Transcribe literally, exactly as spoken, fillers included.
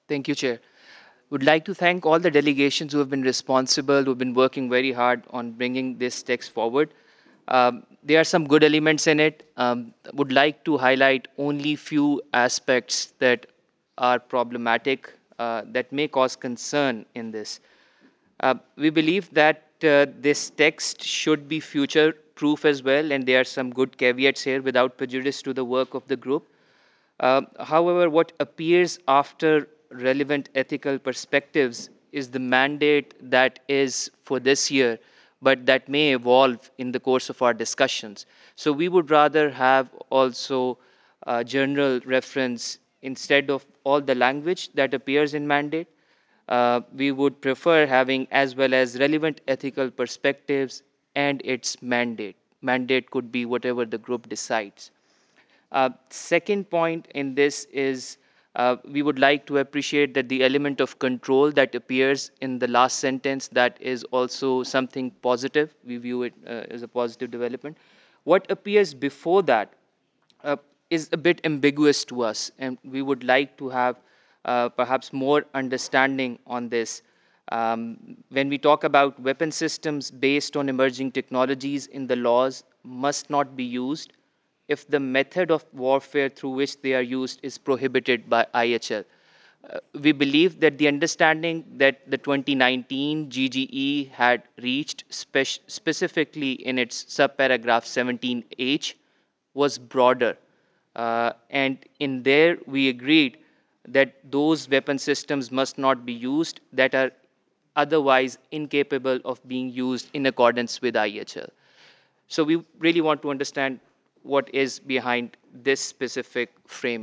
Thank you, Chair. Would like to thank all the delegations who have been responsible, who have been working very hard on bringing this text forward. Um, there are some good elements in it. Um, would like to highlight only few aspects that are problematic, uh, that may cause concern in this. Uh, we believe that uh, this text should be future proof as well, and there are some good caveats here without prejudice to the work of the group. Um, however, what appears after relevant ethical perspectives is the mandate that is for this year, but that may evolve in the course of our discussions. So, we would rather have also a general reference instead of all the language that appears in mandate. Uh, we would prefer having as well as relevant ethical perspectives and its mandate. Mandate could be whatever the group decides. Uh, second point in this is uh, we would like to appreciate that the element of control that appears in the last sentence, that is also something positive. We view it uh, as a positive development. What appears before that uh, is a bit ambiguous to us, and we would like to have uh, perhaps more understanding on this. Um, when we talk about weapon systems based on emerging technologies in the laws must not be used if the method of warfare through which they are used is prohibited by I H L. Uh, we believe that the understanding that the twenty nineteen G G E had reached spec- specifically in its subparagraph seventeen H was broader. Uh, and in there, we agreed that those weapon systems must not be used that are otherwise incapable of being used in accordance with I H L. So we really want to understand what is behind this specific frame.